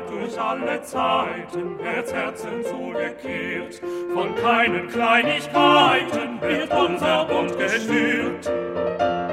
bleibt durch alle Zeiten Herzen zugekehrt. Von keinen Kleinigkeiten wird unser Bund gestört.